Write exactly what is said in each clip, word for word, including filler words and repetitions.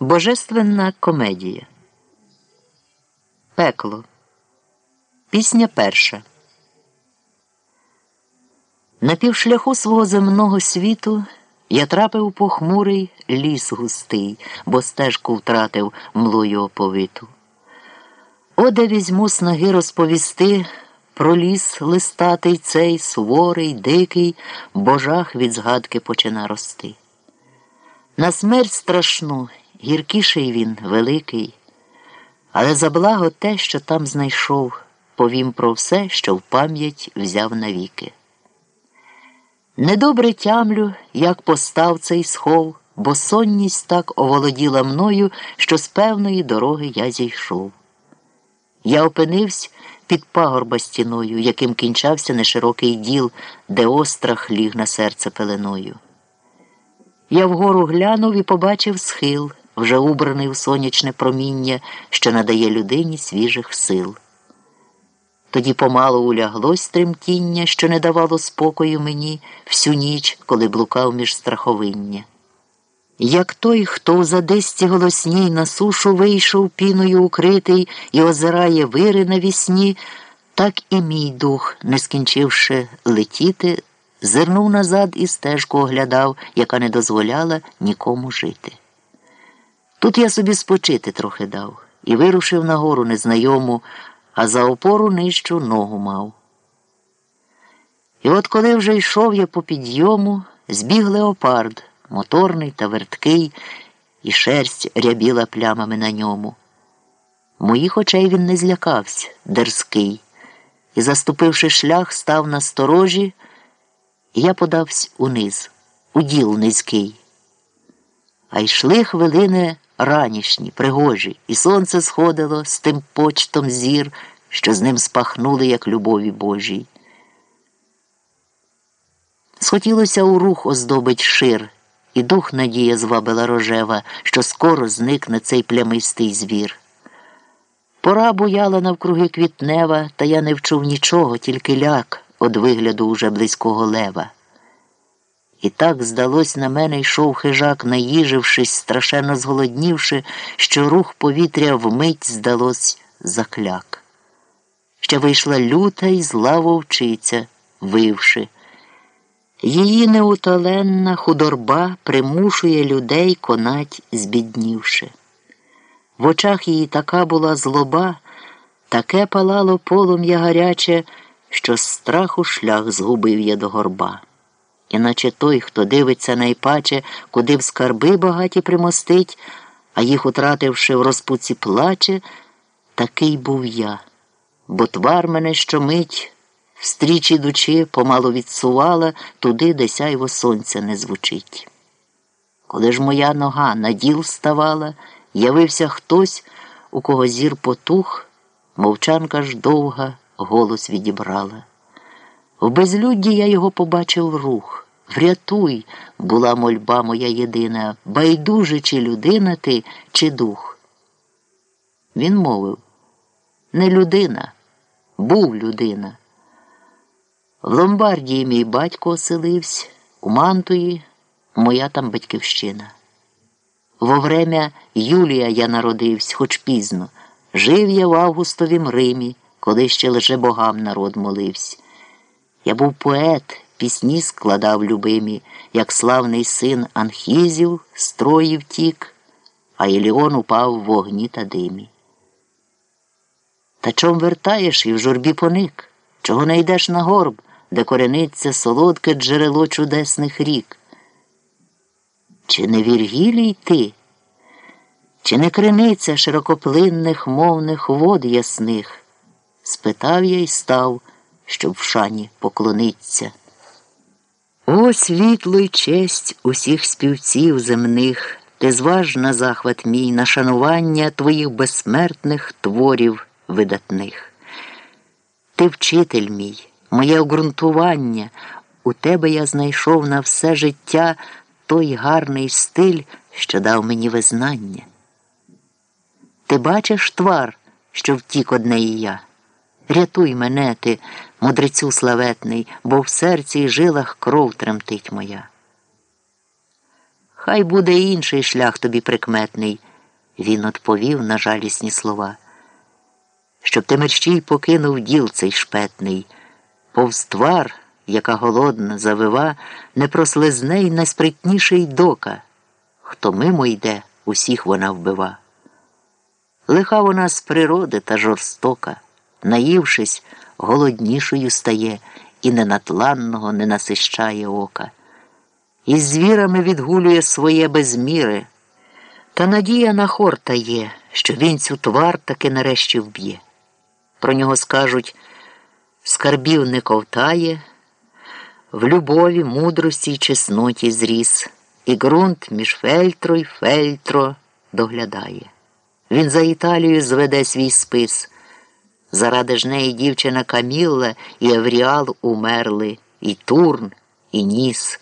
Божественна комедія. Пекло. Пісня перша. На півшляху свого земного світу я трапив у похмурий ліс густий, бо стежку втратив млою оповиту. О, де візьму снаги розповісти про ліс листатий цей, суворий, дикий, бо жах від згадки почина рости. На смерть страшну, гіркіший він, великий, але за благо те, що там знайшов, повім про все, що в пам'ять взяв навіки. Недобре тямлю, як постав цей схов, бо сонність так оволоділа мною, що з певної дороги я зійшов. Я опинився під пагорба стіною, яким кінчався неширокий діл, де острах ліг на серце пеленою. Я вгору глянув і побачив схил, вже убраний у сонячне проміння, що надає людині свіжих сил. Тоді помалу уляглось тремтіння, що не давало спокою мені всю ніч, коли блукав між страховиння. Як той, хто у задесті голосній на сушу вийшов піною укритий і озирає вири навісні, так і мій дух, не скінчивши летіти, зирнув назад і стежку оглядав, яка не дозволяла нікому жити. Тут я собі спочити трохи дав і вирушив на гору незнайому, а за опору нижчу ногу мав. І от коли вже йшов я по підйому, збіг леопард, моторний та верткий, і шерсть рябіла плямами на ньому. Моїх очей він не злякався, дерзкий, і, заступивши шлях, став на сторожі, і я подався униз, у діл низький. А йшли хвилини ранішні, пригожі, і сонце сходило з тим почтом зір, що з ним спахнули, як любові Божій. Схотілося у рух оздобить шир, і дух надія звабила рожева, що скоро зникне цей плямистий звір. Пора буяла навкруги квітнева, та я не вчув нічого, тільки ляк од вигляду уже близького лева. І так, здалось, на мене йшов хижак, наїжившись, страшенно зголоднівши, що рух повітря вмить, здалось, закляк. Ще вийшла люта й зла вовчиця, вивши. Її неутоленна худорба примушує людей конать збіднівши. В очах її така була злоба, таке палало полум'я гаряче, що з страху шлях згубив я до горба. Іначе той, хто дивиться найпаче, куди б скарби багаті примостить, а їх утративши в розпуці плаче, такий був я, бо твар мене щомить, встріч ідучи, помалу відсувала туди, де сяйво сонця не звучить. Коли ж моя нога на діл ставала, явився хтось, у кого зір потух, мовчанка ж довга голос відібрала. В безлюдді я його побачив рух. «Врятуй!» – була мольба моя єдина. «Байдуже, чи людина ти, чи дух?» Він мовив: «Не людина, був людина. В Ломбардії мій батько оселився, у Мантуї моя там батьківщина. Во время Юлія я народився, хоч пізно. Жив я в Августовім Римі, коли ще лише богам народ молився. Я був поет, пісні складав любимі, як славний син Анхізів з Трої втік, а Іліон упав в вогні та димі. Та чом вертаєш і в журбі поник? Чого не йдеш на горб, де корениться солодке джерело чудесних рік? Чи не Віргілій ти? Чи не криниця широкоплинних мовних вод ясних? Спитав я й став, щоб в шані поклониться. О, світло й честь усіх співців земних, ти зваж на захват мій, на шанування твоїх безсмертних творів видатних. Ти вчитель мій, моє обґрунтування, у тебе я знайшов на все життя той гарний стиль, що дав мені визнання. Ти бачиш твар, що втік одне і я? Рятуй мене ти, мудрецю славетний, бо в серці й жилах кров тремтить моя. Хай буде інший шлях тобі прикметний, Він отповів на жалісні слова. Щоб ти мерщій покинув діл цей шпетний, повз твар, яка голодна, завива, не прослизне й найспритніший дока. Хто мимо йде, усіх вона вбива. Лиха вона з природи та жорстока, наївшись, голоднішою стає і ненатланного не насищає ока. Із звірами відгулює своє без міри, та надія на хорта є, що він цю твар таки нарешті вб'є. Про нього скажуть, скарбів не ковтає, в любові, мудрості й чесноті зріс, і ґрунт між фельтро й фельтро доглядає. Він за Італію зведе свій спис. Заради ж неї дівчина Камілла і Евріал умерли, і Турн, і Ніс.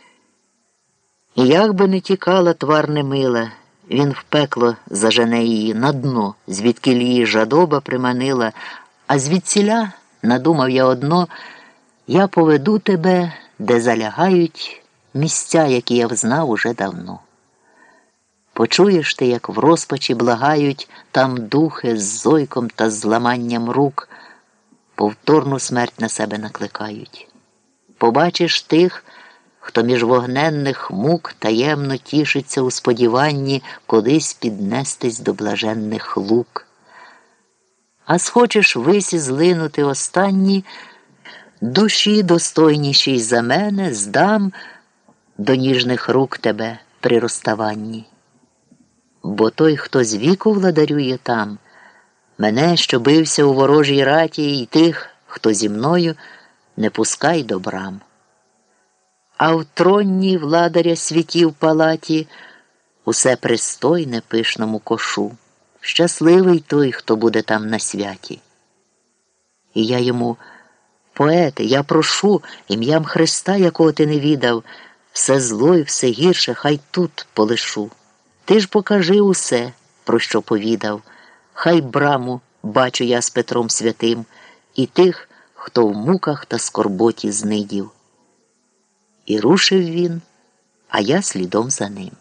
І як би не тікала твар немила, він в пекло зажене її на дно, звідкіль її жадоба приманила, а звідсіля, надумав я одно, я поведу тебе, де залягають місця, які я взнав уже давно. Почуєш ти, як в розпачі благають там духи з зойком та зламанням рук, повторну смерть на себе накликають. Побачиш тих, хто між вогненних мук таємно тішиться у сподіванні колись піднестись до блаженних лук. А схочеш висі злинути останні, душі достойнішій за мене здам до ніжних рук тебе при розставанні. Бо той, хто з віку владарює там, мене, що бився у ворожій раті, і тих, хто зі мною, не пускай до брам. А в тронній владаря світів палаті усе пристойне пишному кошу. Щасливий той, хто буде там на святі. І я йому, поете, я прошу ім'ям Христа, якого ти не відав, все зло і все гірше хай тут полишу. Ти ж покажи усе, про що повідав, хай браму бачу я з Петром Святим і тих, хто в муках та скорботі знидів. І рушив він, а я слідом за ним.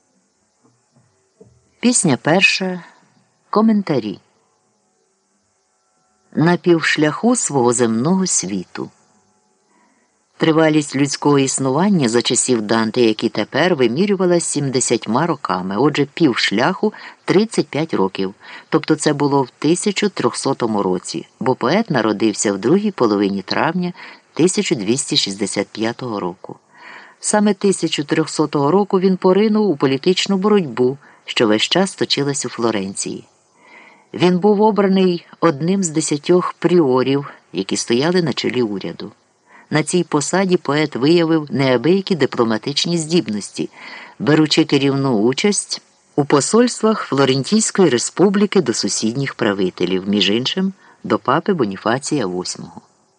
Пісня перша. Коментарі. На півшляху свого земного світу. Тривалість людського існування за часів Данте, як і тепер, вимірювалася сімдесятьма роками, отже, півшляху – тридцять п'ять років, тобто це було в тисяча трьохсотому році, бо поет народився в другій половині травня тисяча двісті шістдесят п'ятого року. Саме тисяча трьохсотого року він поринув у політичну боротьбу, що весь час точилась у Флоренції. Він був обраний одним з десятьох пріорів, які стояли на чолі уряду. На цій посаді поет виявив неабиякі дипломатичні здібності, беручи керівну участь у посольствах Флорентійської республіки до сусідніх правителів, між іншим, до папи Боніфація восьмого.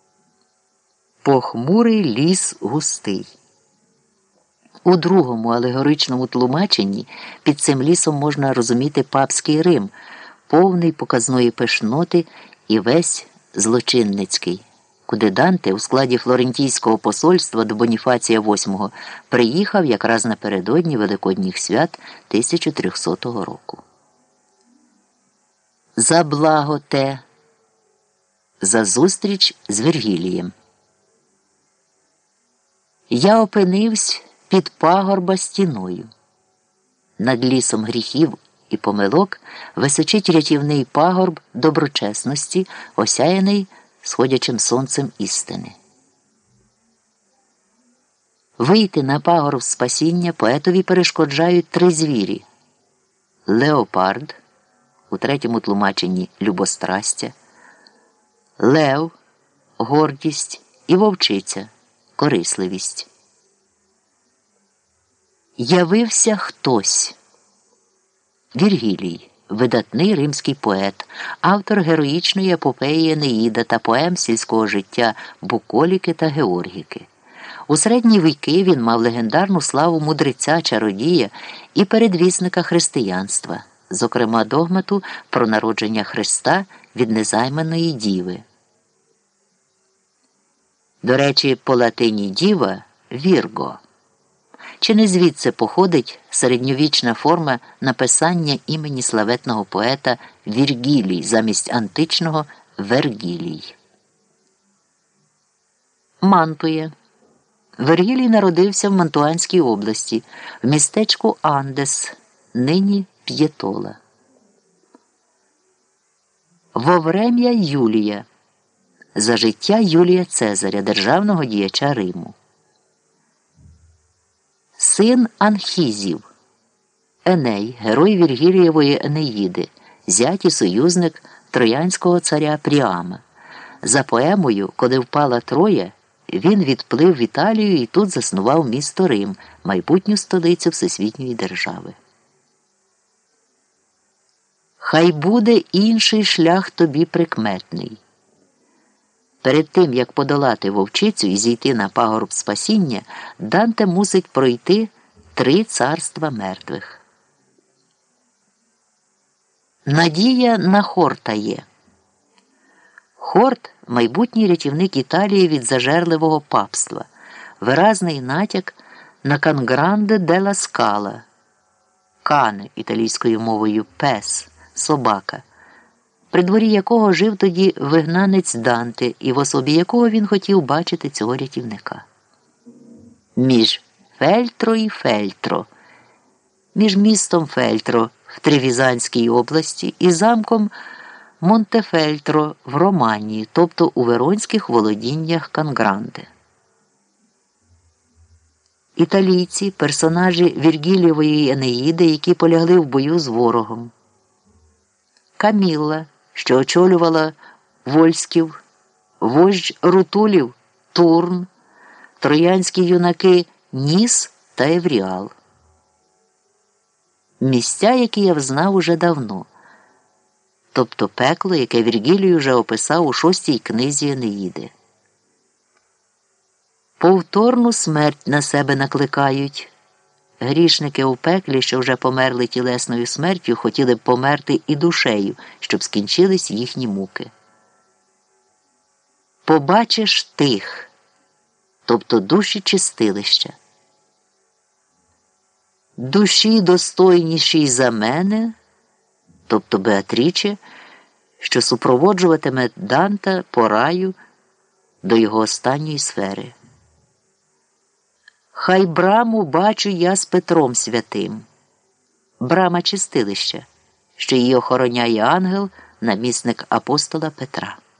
Похмурий ліс густий. У другому алегоричному тлумаченні під цим лісом можна розуміти папський Рим, повний показної пишноти і весь злочинницький, куди Данте у складі Флорентійського посольства до Боніфація восьмого приїхав якраз напередодні Великодніх свят тисяча трьохсотого року. За благо те, за зустріч з Вергілієм. Я опинився під пагорба стіною. Над лісом гріхів і помилок височить рятівний пагорб доброчесності, осяяний сходячим сонцем істини. Вийти на пагорб спасіння поетові перешкоджають три звірі – леопард, у третьому тлумаченні любострастя, лев – гордість і вовчиця – корисливість. Явився хтось. Віргілій, видатний римський поет, автор героїчної епопеї Енеїда та поем сільського життя Буколіки та Георгіки. У середні віки він мав легендарну славу мудреця, чародія і передвісника християнства, зокрема догмату про народження Христа від незайманої діви. До речі, по латині діва – вірго. Чи не звідси походить середньовічна форма написання імені славетного поета Віргілій замість античного Вергілій? Мантуя. Вергілій народився в Мантуанській області, в містечку Андес, нині П'єтола. Воврем'я Юлія. За життя Юлія Цезаря, державного діяча Риму. Син Анхізів. Еней, герой Віргілієвої Енеїди, зять і союзник троянського царя Пріама. За поемою «Коли впала Троя» він відплив в Італію і тут заснував місто Рим, майбутню столицю всесвітньої держави. Хай буде інший шлях тобі прикметний. Перед тим, як подолати вовчицю і зійти на пагорб спасіння, Данте мусить пройти три царства мертвих. Надія на Хорта є. Хорт – майбутній рятівник Італії від зажерливого папства, виразний натяк на Кангранде делла Скала, кане італійською мовою пес, собака, при дворі якого жив тоді вигнанець Данте і в особі якого він хотів бачити цього рятівника. Між Фельтро і Фельтро, між містом Фельтро в Тревізанській області і замком Монтефельтро в Романії, тобто у Веронських володіннях Кангранде. Італійці – персонажі Віргілієвої Енеїди, які полягли в бою з ворогом. Камілла, що очолювала вольськів, вождь Рутулів – Турн, троянські юнаки Ніс та Евріал. Місця, які я взнав уже давно, тобто пекло, яке Віргілій уже описав у шостій книзі Енеїди. Повторну смерть на себе накликають. Грішники у пеклі, що вже померли тілесною смертю, хотіли б померти і душею, щоб скінчились їхні муки. Побачиш тих, тобто душі чистилища. Душі достойнішій за мене, тобто Беатріче, що супроводжуватиме Данта по раю до його останньої сфери. Хай браму бачу я з Петром святим. Брама чистилища, що її охороняє ангел, намісник апостола Петра.